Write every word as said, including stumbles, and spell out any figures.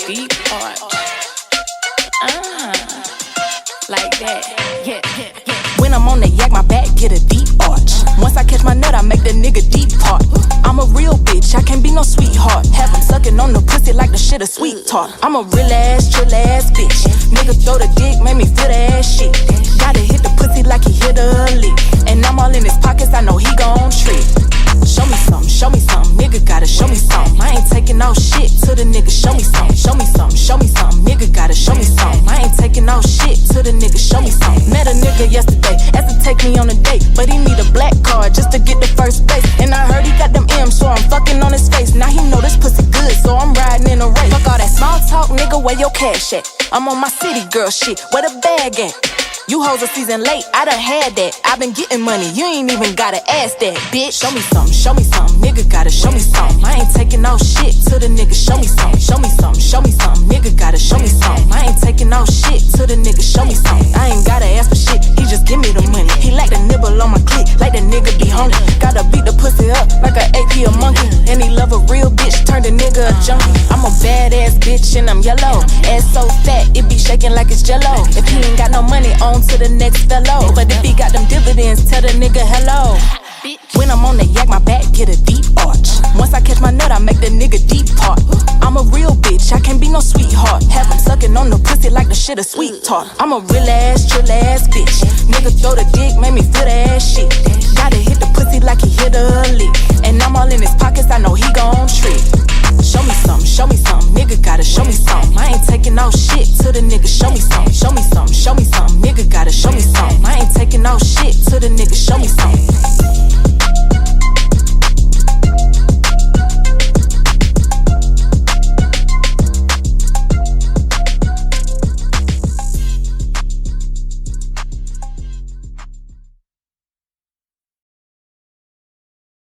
deep arch. Ah, like that. Yeah, yeah, yeah. When I'm on the yak, my back get a deep arch. Once I catch my nut, I make the nigga deep part. I'm a real bitch, I can't be no sweetheart. Have him sucking on the pussy like the shit a sweet tart. I'm a real ass, chill ass bitch. Nigga throw the dick, make me feel that shit. Gotta hit the pussy like he hit a lick. And I'm all in his pockets, I know he gon' trick. Show me something, show me something, nigga gotta show me something. I ain't taking no shit till the nigga show me something. Show me something, show me something, nigga gotta show me something. I ain't taking no shit till the nigga show me something. Met a nigga yesterday, asked to take me on a date, but he need a black card just to get the first base. And I heard he got them M's, so I'm fucking on his face. Now he know this pussy good, so I'm riding in a race. Fuck all that small talk, nigga, where your cash at? I'm on my city girl shit, where the bag at? You hoes a season late, I done had that. I been getting money, you ain't even gotta ask that, bitch. Show me something, show me something, nigga gotta show me something. I ain't taking no shit till the nigga show me something. Show me something, show me something, nigga gotta show me something. I ain't taking no shit till the nigga show me something. I ain't gotta ask for shit, he just give me the money. He like the nibble on my clit, like the nigga be hungry. Gotta beat the pussy up like a A P a monkey. And he love a real bitch, turned a nigga a junkie. I'm a badass bitch and I'm yellow. Ass so fat, it be shaking like it's jello. If he ain't got no money, on to the next fellow. But if he got them dividends, tell the nigga hello. When I'm on the yak, my back get a deep arch. Once I catch my nut, I make the nigga deep part. I'm a real bitch, I can't be no sweetheart. Have him sucking on the pussy like the shit a sweet tart. I'm a real ass, chill ass bitch. Nigga throw the dick, make me feel that shit. Gotta hit the pussy like he hit a lick. And I'm all in his